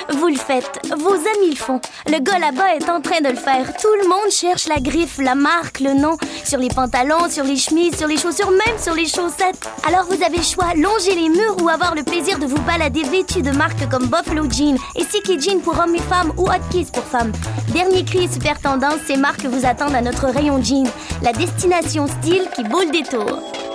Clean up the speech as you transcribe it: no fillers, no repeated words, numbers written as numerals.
Vous le faites, vos amis le font. Le gars là-bas est en train de le faire. Tout le monde cherche la griffe, la marque, le nom. Sur les pantalons, sur les chemises, sur les chaussures, même sur les chaussettes. Alors vous avez le choix, longer les murs ou avoir le plaisir de vous balader vêtu de marques comme Buffalo Jean et Siki Jean pour hommes et femmes ou Hotkeys pour femmes. Dernier cri et super tendance, ces marques vous attendent à notre rayon jean. La destination style qui vaut le détour.